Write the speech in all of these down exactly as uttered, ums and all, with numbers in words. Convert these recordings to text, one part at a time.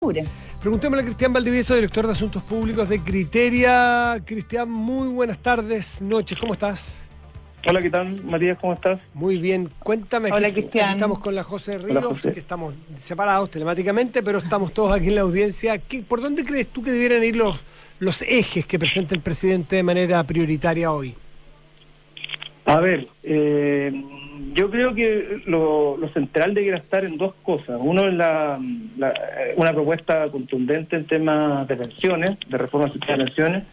Preguntémosle a Cristian Valdivieso, director de Asuntos Públicos de Criteria. Cristian, muy buenas tardes, noches, ¿cómo estás? Hola, ¿qué tal, Matías? ¿Cómo estás? Muy bien, cuéntame. Hola, aquí, Cristian. aquí estamos con la José Ríos, Hola, José. que estamos separados telemáticamente, pero estamos todos aquí en la audiencia. ¿Qué, ¿Por dónde crees tú que debieran ir los, los ejes que presenta el presidente de manera prioritaria hoy? A ver, eh, yo creo que lo, lo central debería estar en dos cosas. Uno es la, la, una propuesta contundente en temas de pensiones, de reforma del sistema de pensiones,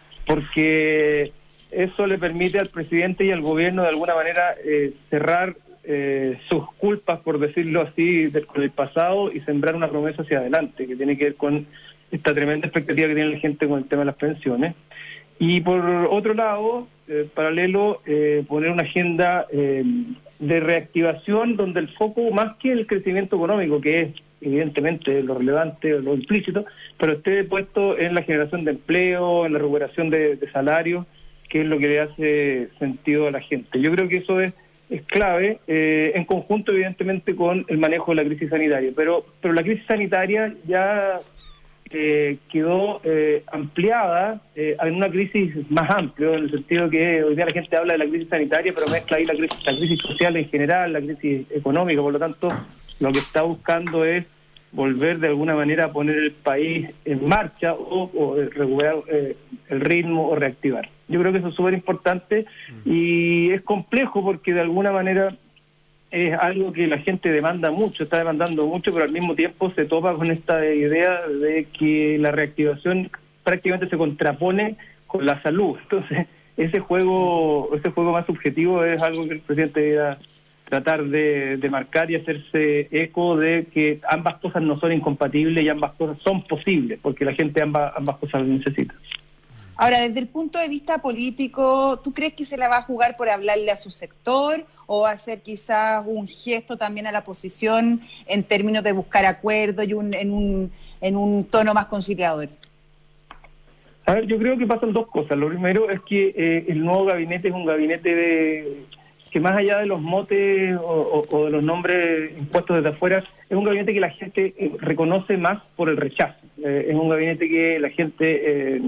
porque eso le permite al presidente y al gobierno de alguna manera eh, cerrar eh, sus culpas, por decirlo así, del, con el pasado y sembrar una promesa hacia adelante, que tiene que ver con esta tremenda expectativa que tiene la gente con el tema de las pensiones. Y por otro lado, eh, paralelo, eh, poner una agenda eh, de reactivación donde el foco, más que el crecimiento económico, que es evidentemente lo relevante, lo implícito, pero esté puesto en la generación de empleo, en la recuperación de, de salarios, que es lo que le hace sentido a la gente. Yo creo que eso es, es clave, eh, en conjunto evidentemente con el manejo de la crisis sanitaria, pero, pero la crisis sanitaria ya Eh, quedó eh, ampliada eh, en una crisis más amplia, en el sentido que hoy día la gente habla de la crisis sanitaria, pero mezcla ahí la crisis, la crisis social en general, la crisis económica. Por lo tanto, lo que está buscando es volver de alguna manera a poner el país en marcha o, o recuperar eh, el ritmo o reactivar. Yo creo que eso es súper importante y es complejo porque de alguna manera es algo que la gente demanda mucho, está demandando mucho, pero al mismo tiempo se topa con esta idea de que la reactivación prácticamente se contrapone con la salud. Entonces, ese juego ese juego más subjetivo es algo que el presidente debe tratar de, de marcar y hacerse eco de que ambas cosas no son incompatibles y ambas cosas son posibles, porque la gente ambas, ambas cosas lo necesita. Ahora, desde el punto de vista político, ¿tú crees que se la va a jugar por hablarle a su sector o hacer quizás un gesto también a la oposición en términos de buscar acuerdos y un, en, un, en un tono más conciliador? A ver, yo creo que pasan dos cosas. Lo primero es que eh, el nuevo gabinete es un gabinete de, que más allá de los motes o, o, o de los nombres impuestos desde afuera, es un gabinete que la gente eh, reconoce más por el rechazo. Eh, es un gabinete que la gente eh,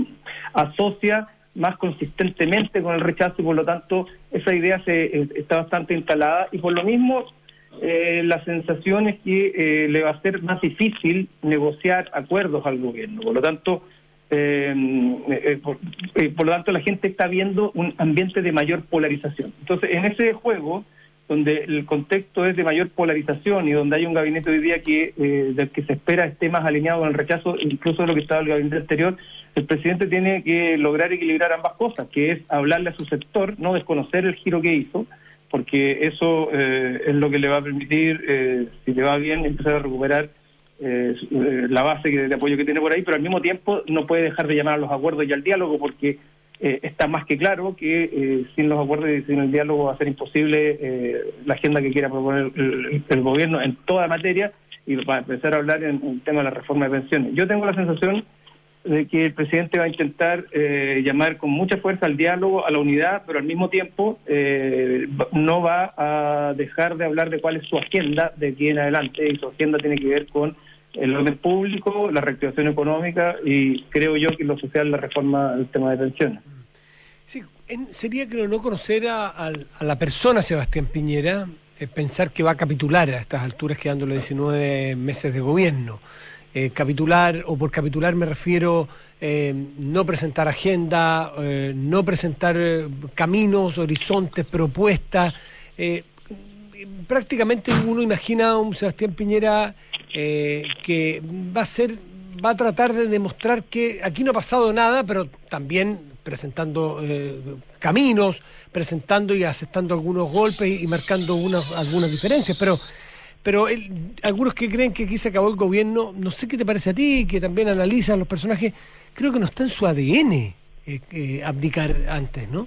asocia más consistentemente con el rechazo y por lo tanto esa idea se eh, está bastante instalada y por lo mismo eh, la sensación es que eh, le va a ser más difícil negociar acuerdos al gobierno. Por lo tanto, eh, eh, por, eh, por lo tanto la gente está viendo un ambiente de mayor polarización. Entonces, en ese juego donde el contexto es de mayor polarización y donde hay un gabinete hoy día que eh, del que se espera esté más alineado con el rechazo, incluso de lo que estaba el gabinete anterior, el presidente tiene que lograr equilibrar ambas cosas, que es hablarle a su sector, no desconocer el giro que hizo, porque eso eh, es lo que le va a permitir, eh, si le va bien, empezar a recuperar eh, la base de apoyo que tiene por ahí, pero al mismo tiempo no puede dejar de llamar a los acuerdos y al diálogo, porque Eh, está más que claro que eh, sin los acuerdos y sin el diálogo va a ser imposible eh, la agenda que quiera proponer el, el gobierno en toda materia y va a empezar a hablar en el tema de la reforma de pensiones. Yo tengo la sensación de que el presidente va a intentar eh, llamar con mucha fuerza al diálogo, a la unidad, pero al mismo tiempo eh, no va a dejar de hablar de cuál es su agenda de aquí en adelante, y su agenda tiene que ver con el orden público, la reactivación económica y creo yo que lo social, la reforma del tema de pensiones. Sí, en, sería creo no conocer a, a, a la persona Sebastián Piñera, eh, pensar que va a capitular a estas alturas quedándole diecinueve meses de gobierno. Eh, capitular, o por capitular me refiero eh, no presentar agenda, eh, no presentar eh, caminos, horizontes, propuestas. Eh, prácticamente uno imagina a un Sebastián Piñera eh, que va a ser, va a tratar de demostrar que aquí no ha pasado nada, pero también presentando eh, caminos, presentando y aceptando algunos golpes y, y marcando unas, algunas diferencias, pero pero él, algunos que creen que aquí se acabó el gobierno, no sé qué te parece a ti, que también analizan los personajes, creo que no está en su A D N eh, eh, abdicar antes, ¿no?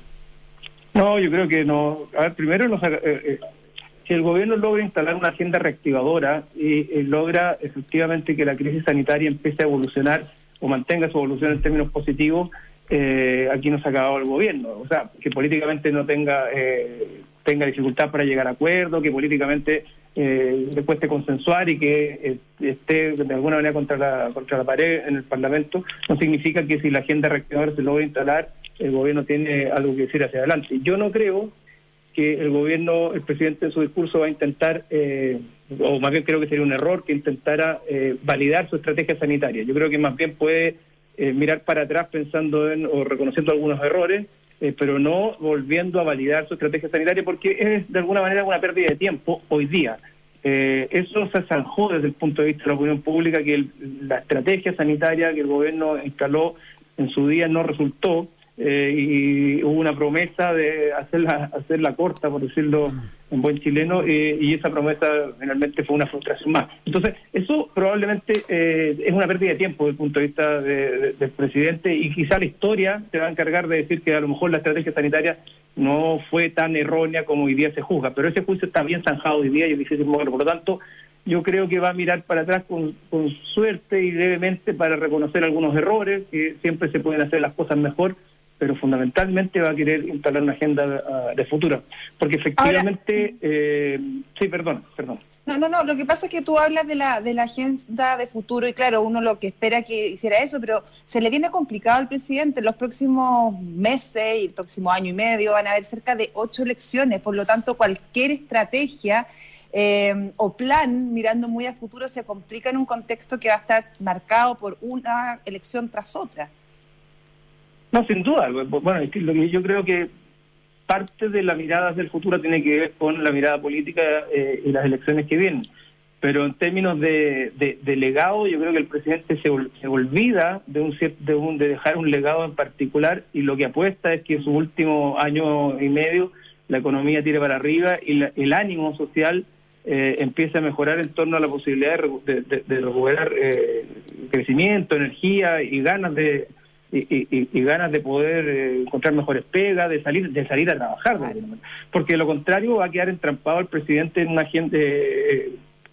No, yo creo que no. A ver, primero nos, eh, eh, si el gobierno logra instalar una agenda reactivadora y eh, logra efectivamente que la crisis sanitaria empiece a evolucionar o mantenga su evolución en términos positivos, eh, aquí no se ha acabado el gobierno. O sea, que políticamente no tenga eh, tenga dificultad para llegar a acuerdos, que políticamente eh, le cueste consensuar y que eh, esté de alguna manera contra la, contra la pared en el Parlamento, no significa que si la agenda reactivadora se logra instalar, el gobierno tiene algo que decir hacia adelante. Yo no creo que el gobierno, el presidente en su discurso va a intentar, eh, o más bien creo que sería un error que intentara eh, validar su estrategia sanitaria. Yo creo que más bien puede eh, mirar para atrás pensando en o reconociendo algunos errores, eh, pero no volviendo a validar su estrategia sanitaria, porque es de alguna manera una pérdida de tiempo hoy día. Eh, eso se zanjó desde el punto de vista de la opinión pública, que el, la estrategia sanitaria que el gobierno instaló en su día no resultó. Eh, y hubo una promesa de hacerla hacerla corta, por decirlo en buen chileno, eh, y esa promesa finalmente fue una frustración más. Entonces, eso probablemente eh, es una pérdida de tiempo desde el punto de vista de, de, del presidente, y quizá la historia se va a encargar de decir que a lo mejor la estrategia sanitaria no fue tan errónea como hoy día se juzga, pero ese juicio está bien zanjado hoy día y es difícil moverlo. Por lo tanto, yo creo que va a mirar para atrás con, con suerte y levemente para reconocer algunos errores, que siempre se pueden hacer las cosas mejor, pero fundamentalmente va a querer instalar una agenda uh, de futuro. Porque efectivamente... Ahora, eh, sí, perdón, perdón. No, no, no, lo que pasa es que tú hablas de la de la agenda de futuro y claro, uno lo que espera que hiciera eso, pero se le viene complicado al presidente. En los próximos meses y el próximo año y medio van a haber cerca de ocho elecciones, por lo tanto cualquier estrategia eh, o plan mirando muy a futuro se complica en un contexto que va a estar marcado por una elección tras otra. No, sin duda. Bueno, es que lo que yo creo que parte de la mirada hacia el futuro tiene que ver con la mirada política eh, y las elecciones que vienen. Pero en términos de, de, de legado, yo creo que el presidente se, se olvida de, un, de, un, de dejar un legado en particular, y lo que apuesta es que en su último año y medio la economía tire para arriba y la, el ánimo social eh, empiece a mejorar en torno a la posibilidad de, de, de recuperar eh, crecimiento, energía y ganas de... Y, y, y ganas de poder eh, encontrar mejores pegas, de salir de salir a trabajar, de porque de lo contrario va a quedar entrampado el presidente en una agenda, eh,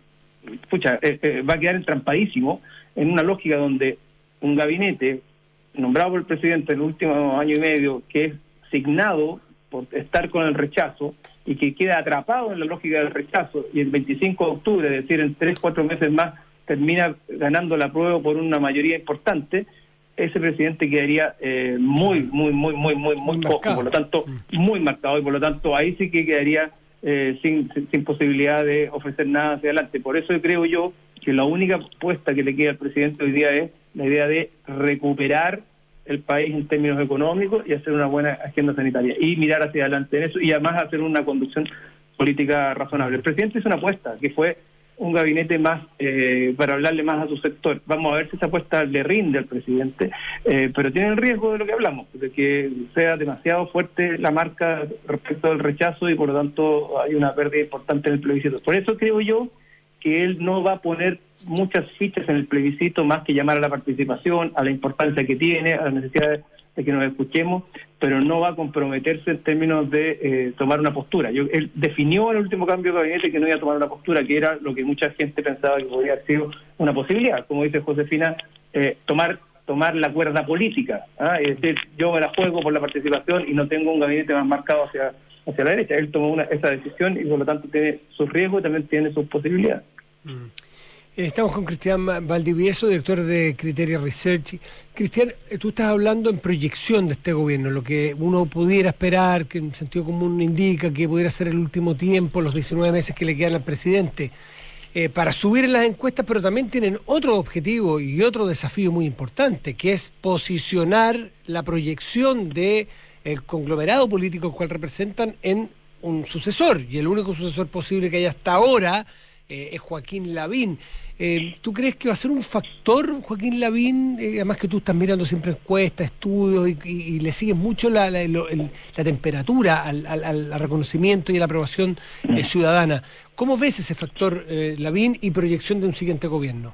pucha, eh, eh, va a quedar entrampadísimo en una lógica donde un gabinete nombrado por el presidente en el último año y medio, que es signado por estar con el rechazo y que queda atrapado en la lógica del rechazo, y el veinticinco de octubre, es decir, en tres, cuatro meses más, termina ganando la prueba por una mayoría importante, ese presidente quedaría eh, muy, muy, muy, muy, muy, muy poco, por lo tanto, muy marcado, y por lo tanto ahí sí que quedaría eh, sin, sin, sin posibilidad de ofrecer nada hacia adelante. Por eso creo yo que la única apuesta que le queda al presidente hoy día es la idea de recuperar el país en términos económicos y hacer una buena agenda sanitaria y mirar hacia adelante en eso, y además hacer una conducción política razonable. El presidente hizo una apuesta que fue un gabinete más eh, para hablarle más a su sector. Vamos a ver si esa apuesta le rinde al presidente, eh, pero tiene el riesgo de lo que hablamos, de que sea demasiado fuerte la marca respecto al rechazo y por lo tanto hay una pérdida importante en el plebiscito. Por eso creo yo que él no va a poner muchas fichas en el plebiscito, más que llamar a la participación, a la importancia que tiene, a la necesidad de, de que nos escuchemos, pero no va a comprometerse en términos de eh, tomar una postura. Yo, él definió en el último cambio de gabinete que no iba a tomar una postura, que era lo que mucha gente pensaba que podría haber sido una posibilidad, como dice Josefina, eh, tomar tomar la cuerda política, ¿ah? Es decir, yo me la juego por la participación y no tengo un gabinete más marcado hacia hacia la derecha. Él tomó una, esa decisión y por lo tanto tiene sus riesgos y también tiene sus posibilidades. Mm. Estamos con Cristian Valdivieso, director de Criteria Research. Cristian, tú estás hablando en proyección de este gobierno, lo que uno pudiera esperar, que en sentido común indica que pudiera ser el último tiempo, los diecinueve meses que le quedan al presidente, eh, para subir en las encuestas, pero también tienen otro objetivo y otro desafío muy importante, que es posicionar la proyección del conglomerado político al cual representan en un sucesor, y el único sucesor posible que hay hasta ahora eh, es Joaquín Lavín. Eh, ¿Tú crees que va a ser un factor Joaquín Lavín? Eh, además que tú estás mirando siempre encuestas, estudios y, y, y le sigues mucho la, la, el, la temperatura al, al, al reconocimiento y a la aprobación eh, ciudadana. ¿Cómo ves ese factor eh, Lavín y proyección de un siguiente gobierno?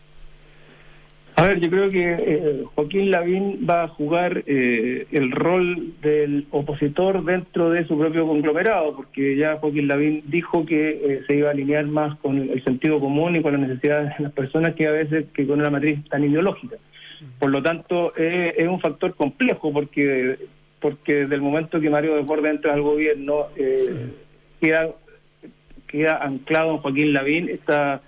A ver, yo creo que eh, Joaquín Lavín va a jugar eh, el rol del opositor dentro de su propio conglomerado, porque ya Joaquín Lavín dijo que eh, se iba a alinear más con el sentido común y con las necesidades de las personas que a veces que con una matriz tan ideológica. Por lo tanto, eh, es un factor complejo, porque porque desde el momento que Mario Desbordes entra al gobierno, eh, queda queda anclado en Joaquín Lavín esta,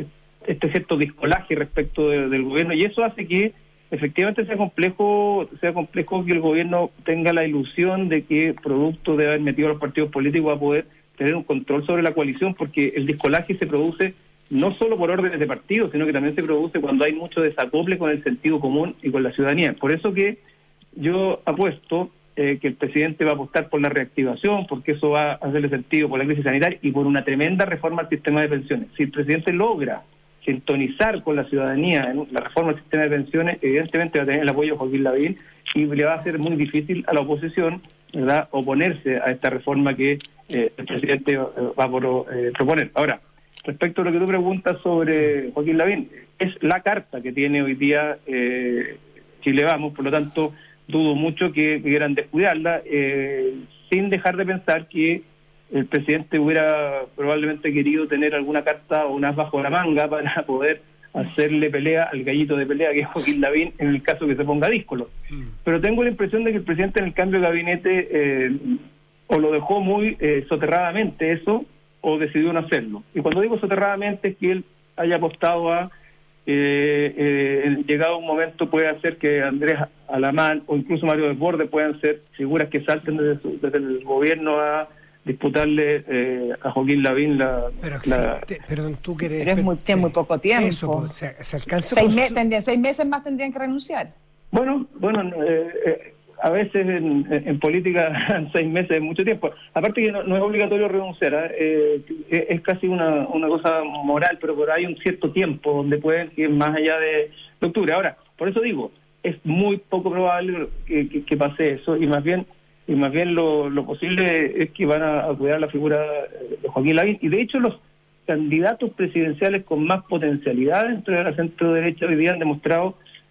este cierto discolaje respecto de, del gobierno, y eso hace que efectivamente sea complejo, sea complejo que el gobierno tenga la ilusión de que, producto de haber metido a los partidos políticos, va a poder tener un control sobre la coalición, porque el discolaje se produce no solo por órdenes de partido, sino que también se produce cuando hay mucho desacople con el sentido común y con la ciudadanía. Por eso que yo apuesto eh, que el presidente va a apostar por la reactivación, porque eso va a hacerle sentido por la crisis sanitaria y por una tremenda reforma al sistema de pensiones. Si el presidente logra sintonizar con la ciudadanía en la reforma del sistema de pensiones, evidentemente va a tener el apoyo de Joaquín Lavín y le va a ser muy difícil a la oposición, ¿verdad?, oponerse a esta reforma que eh, el presidente va a por, eh, proponer. Ahora, respecto a lo que tú preguntas sobre Joaquín Lavín, es la carta que tiene hoy día eh, Chile Vamos, por lo tanto dudo mucho que quieran descuidarla, eh, sin dejar de pensar que el presidente hubiera probablemente querido tener alguna carta o unas bajo la manga para poder hacerle pelea al gallito de pelea que es Joaquín Lavín en el caso que se ponga díscolo. Mm. Pero tengo la impresión de que el presidente en el cambio de gabinete eh, o lo dejó muy eh, soterradamente eso, o decidió no hacerlo. Y cuando digo soterradamente es que él haya apostado a, eh, eh, llegado un momento puede hacer que Andrés Alamán o incluso Mario Desbordes puedan ser figuras que salten desde, su, desde el gobierno a disputarle eh, a Joaquín Lavín la... Pero, la... Sí, perdón, tú querés... Pero es muy, tiene muy poco tiempo. Eso, pues, se, se alcanza seis, con... me, tendrían, seis meses más tendrían que renunciar. Bueno, bueno, eh, eh, a veces en, en política seis meses es mucho tiempo. Aparte que no, no es obligatorio renunciar, ¿eh? Eh, es casi una, una cosa moral, pero por ahí hay un cierto tiempo donde pueden ir más allá de, de octubre. Ahora, por eso digo, es muy poco probable que, que, que pase eso, y más bien y más bien lo, lo posible es que van a, a cuidar la figura de Joaquín Lavín, y de hecho los candidatos presidenciales con más potencialidad dentro de la centro derecha hoy día han demostrado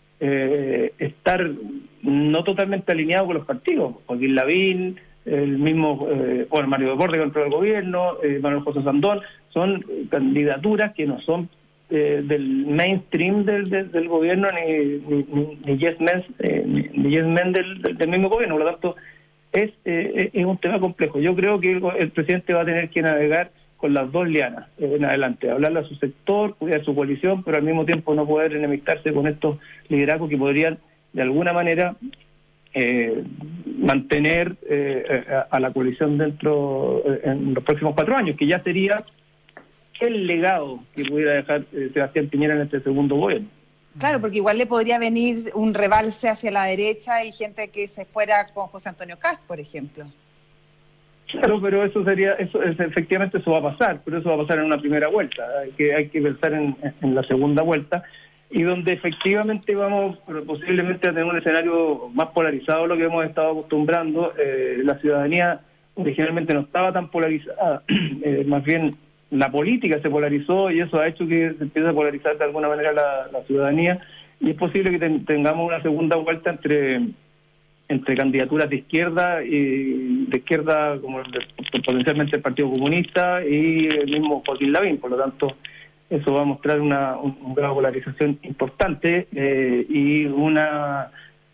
eh, estar no totalmente alineados con los partidos. Joaquín Lavín, el mismo eh, bueno, Mario Desbordes contra el gobierno, eh, Manuel José Sandón, son candidaturas que no son eh, del mainstream del, del, del gobierno, ni, ni, ni yes men, eh, ni, ni yes men del, del, del mismo gobierno. Por lo tanto, Es, eh, es un tema complejo. Yo creo que el, el presidente va a tener que navegar con las dos lianas eh, en adelante, hablarle a su sector, cuidar su coalición, pero al mismo tiempo no poder enemistarse con estos liderazgos que podrían de alguna manera eh, mantener eh, a, a la coalición dentro eh, en los próximos cuatro años, que ya sería el legado que pudiera dejar eh, Sebastián Piñera en este segundo gobierno. Claro, porque igual le podría venir un rebalse hacia la derecha y gente que se fuera con José Antonio Kast, por ejemplo. Claro, pero eso sería, eso es, efectivamente eso va a pasar, pero eso va a pasar en una primera vuelta. Hay que, hay que pensar en, en la segunda vuelta, y donde efectivamente vamos posiblemente a tener un escenario más polarizado a lo que hemos estado acostumbrando. Eh, la ciudadanía originalmente no estaba tan polarizada, eh, más bien la política se polarizó, y eso ha hecho que se empiece a polarizar de alguna manera la, la ciudadanía, y es posible que ten, tengamos una segunda vuelta entre entre candidaturas de izquierda y de izquierda como el de, potencialmente el Partido Comunista y el mismo Joaquín Lavín. Por lo tanto, eso va a mostrar una un, un grado de polarización importante eh, y una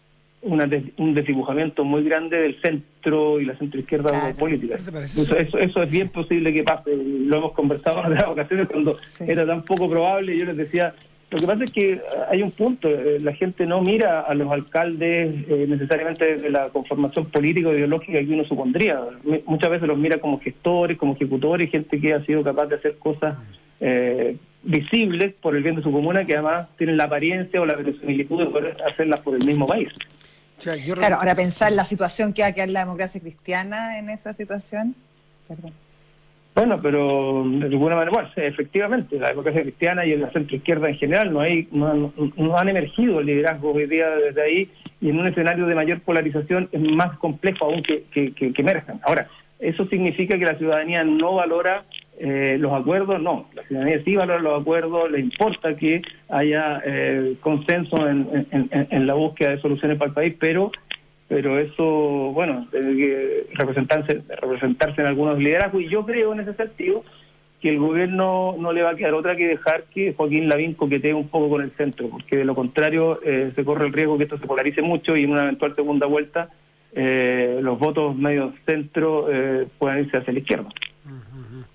Una des, un desdibujamiento muy grande del centro y la centroizquierda claro. política. Eso, eso, eso es bien posible que pase. Lo hemos conversado en otras ocasiones cuando sí. era tan poco probable. Yo les decía, lo que pasa es que hay un punto, eh, la gente no mira a los alcaldes eh, necesariamente de la conformación política o ideológica que uno supondría. Muchas veces los mira como gestores, como ejecutores, gente que ha sido capaz de hacer cosas eh, visibles por el bien de su comuna, que además tienen la apariencia o la verosimilitud de poder hacerlas por el mismo país. Claro, ahora pensar la situación que va a quedar la democracia cristiana en esa situación. Perdón. Bueno, pero de alguna manera, bueno, sí, efectivamente, la democracia cristiana y la centroizquierda en general no hay no, no han emergido el liderazgo hoy día desde ahí, y en un escenario de mayor polarización es más complejo aún que, que, que, que emerjan. Ahora, ¿eso significa que la ciudadanía no valora eh, los acuerdos? No, la ciudadanía sí valora los acuerdos, le importa que haya eh, consenso en, en, en, en la búsqueda de soluciones para el país, pero pero eso, bueno, debe que representarse, representarse en algunos liderazgos, y yo creo en ese sentido que el gobierno no le va a quedar otra que dejar que Joaquín Lavín coquetee un poco con el centro, porque de lo contrario eh, se corre el riesgo que esto se polarice mucho y en una eventual segunda vuelta eh, los votos medio centro eh, puedan irse hacia la izquierda.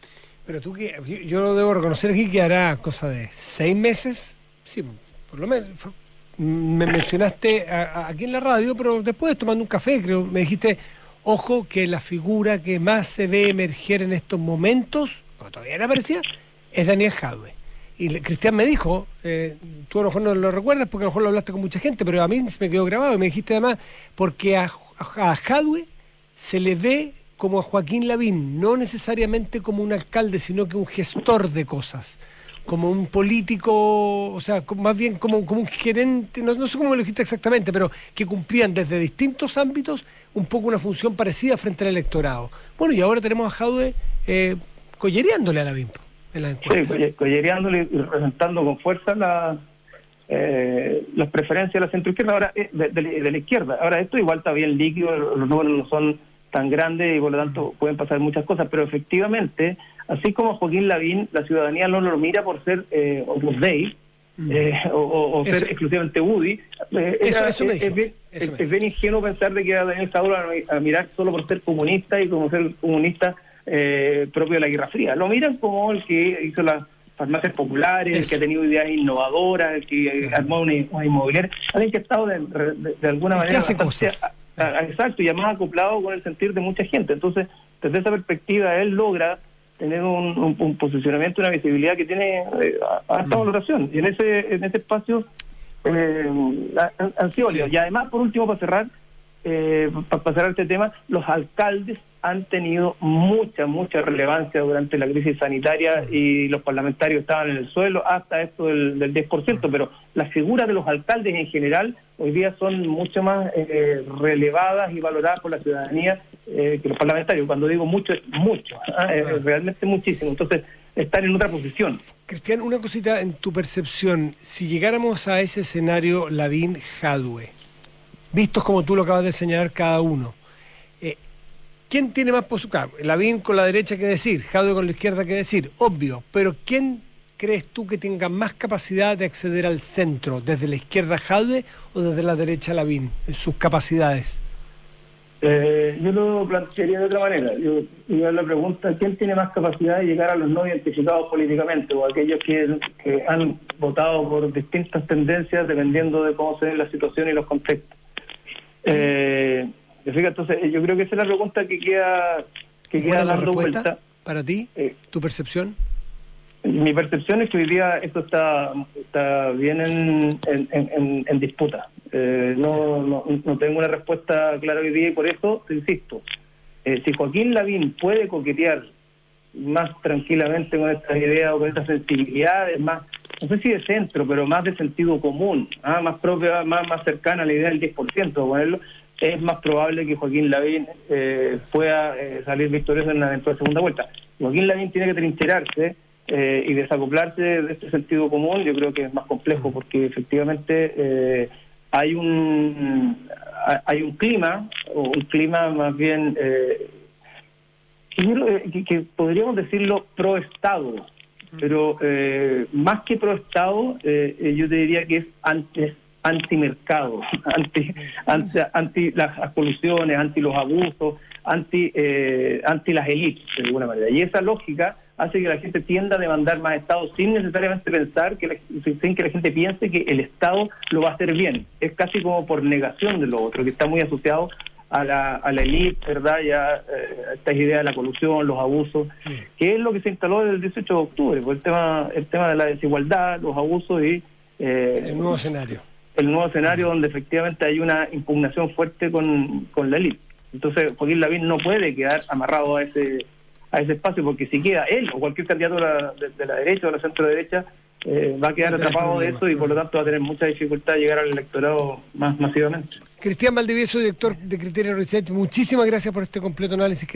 Pero tú que, yo, yo debo reconocer aquí que hará cosa de seis meses, sí, por lo menos, me mencionaste a, a, aquí en la radio, pero después tomando un café, creo, me dijiste, ojo que la figura que más se ve emerger en estos momentos, cuando todavía no aparecía, es Daniel Jadwe. Y le, Cristian me dijo, eh, tú a lo mejor no lo recuerdas porque a lo mejor lo hablaste con mucha gente, pero a mí se me quedó grabado y me dijiste además, porque a, a, a Jadwe se le ve como a Joaquín Lavín, no necesariamente como un alcalde, sino que un gestor de cosas, como un político, o sea, como, más bien como, como un gerente, no, no sé cómo me lo dijiste exactamente, pero que cumplían desde distintos ámbitos un poco una función parecida frente al electorado. Bueno, y ahora tenemos a Jadwe eh, collereándole a Lavín en la encuesta. Sí, collereándole y representando con fuerza la, eh, las preferencias de la centroizquierda, ahora de, de, de la izquierda. Ahora, esto igual está bien líquido, los números no son tan grande y por lo tanto pueden pasar muchas cosas, pero efectivamente, así como Joaquín Lavín, la ciudadanía no lo mira por ser eh, Opus Dei mm. eh, o, o ser exclusivamente U D I. Eh, eso, era, eso me es, dijo, es, bien, eso es, es bien ingenuo pensar de que a Daniel Jadwe a, a mirar solo por ser comunista y como ser comunista eh, propio de la Guerra Fría. Lo miran como el que hizo las farmacias populares, eso. El que ha tenido ideas innovadoras, el que eh, armó una, una inmobiliaria, alguien que ha estado de, de, de alguna manera hace cosas. A, exacto, y además acoplado con el sentir de mucha gente. Entonces, desde esa perspectiva, él logra tener un, un, un posicionamiento, una visibilidad que tiene eh, alta mm. valoración. Y en ese en ese espacio eh, han, han sido sí. Y además, por último, para cerrar, eh, para, para cerrar este tema, los alcaldes han tenido mucha, mucha relevancia durante la crisis sanitaria y los parlamentarios estaban en el suelo hasta esto del, del diez por ciento, pero las figuras de los alcaldes en general hoy día son mucho más eh, relevadas y valoradas por la ciudadanía eh, que los parlamentarios. Cuando digo mucho, es mucho, ¿eh? Es realmente muchísimo. Entonces, están en otra posición. Cristian, una cosita en tu percepción. Si llegáramos a ese escenario Lavín-Jadwe, vistos como tú lo acabas de señalar cada uno, eh, ¿quién tiene más posibilidad? Lavín con la derecha que decir, Jadwe con la izquierda que decir, obvio, pero ¿quién crees tú que tenga más capacidad de acceder al centro, desde la izquierda Jadwe o desde la derecha Lavín, en sus capacidades? Eh, yo lo plantearía de otra manera. Yo yo la pregunta, ¿quién tiene más capacidad de llegar a los no identificados políticamente o aquellos que, que han votado por distintas tendencias dependiendo de cómo se ven las situaciones y los contextos? Eh, entonces, yo creo que esa es la pregunta que queda, que queda dando vuelta. ¿Para ti? Eh, ¿Tu percepción? Mi percepción es que hoy día esto está, está bien en, en, en, en disputa. Eh, no, no, no tengo una respuesta clara hoy día y por eso te insisto. Eh, si Joaquín Lavín puede coquetear más tranquilamente con estas ideas o con estas sensibilidades, más, no sé si de centro, pero más de sentido común, ¿ah? más propia, más, más cercana a la idea del diez por ciento, de ponerlo, es más probable que Joaquín Lavín eh, pueda eh, salir victorioso en la, en la segunda vuelta. Joaquín Lavín tiene que trincherarse eh, y desacoplarse de este sentido común. Yo creo que es más complejo porque efectivamente eh, hay un hay un clima, o un clima más bien eh, que, que podríamos decirlo pro-Estado, pero eh, más que pro-Estado, eh, yo te diría que es antes antimercado, anti, anti, anti las colusiones, anti los abusos, anti eh, anti las élites, de alguna manera. Y esa lógica hace que la gente tienda a demandar más Estado sin necesariamente pensar, que la, sin que la gente piense que el Estado lo va a hacer bien. Es casi como por negación de lo otro, que está muy asociado a la, a la élite, ¿verdad? Ya eh, esta idea de la colusión, los abusos, sí. que es lo que se instaló desde el dieciocho de octubre, por el tema, el tema de la desigualdad, los abusos y... Eh, el nuevo escenario. El nuevo escenario donde efectivamente hay una impugnación fuerte con, con la élite. Entonces, Joaquín Lavín no puede quedar amarrado a ese a ese espacio, porque si queda él o cualquier candidato de la, de, de la derecha o de la centro derecha, eh, va a quedar atrapado de eso y por lo tanto va a tener mucha dificultad de llegar al electorado más masivamente. Cristian Valdivieso, director de Criterio Research, muchísimas gracias por este completo análisis.